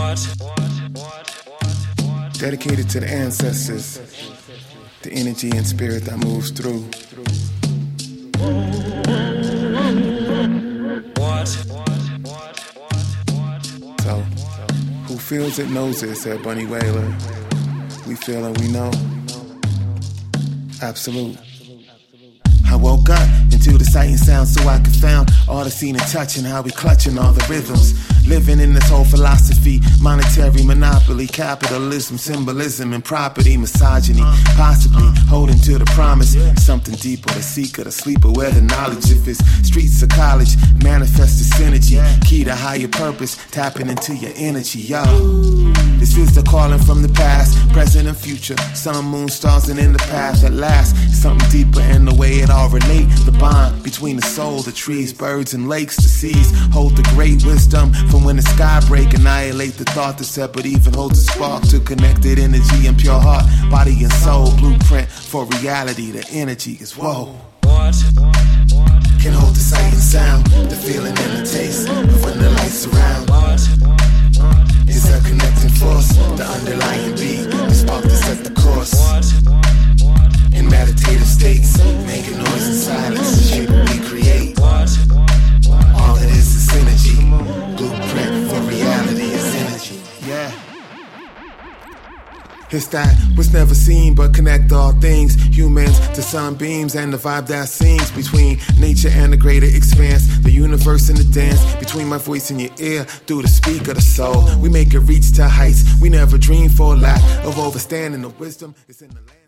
Dedicated to the ancestors, the energy and spirit that moves through. So, who feels it knows it, said Bunny Wailer. We feel and we know. Absolute. I woke up into the sight and sound so I could found all the seeing and touching, how we clutching all the rhythms. Living in this whole philosophy, monetary monopoly, capitalism, symbolism and property, misogyny, possibly holding to the promise. Something deeper, the seeker, the sleeper, where the knowledge, if it's streets or college, manifest the synergy, key to higher purpose, tapping into your energy, yo. This is the calling from the past, present and future, sun, moon, stars, and in the path at last. Something deeper in the way it all relate, the bond between the soul, the trees, birds, and lakes, the seas, hold the great wisdom from when the sky break, annihilate the thought that's separate, even holds a spark to connected energy and pure heart, body and soul, blueprint for reality, the energy is whoa. Can hold the sight and sound, the feeling and the taste of when the lights surround. It's a connecting force, the underlying beat, the spark that set the course. In meditative states, making noise in silence, the shape we create. All it is energy, blueprint for reality is energy, yeah. It's that what's never seen but connect all things, humans to sunbeams and the vibe that sings between nature and the greater expanse, the universe and the dance, between my voice and your ear, through the speaker, the soul. We make it reach to heights we never dreamed for lack of understanding the wisdom. It's in the land.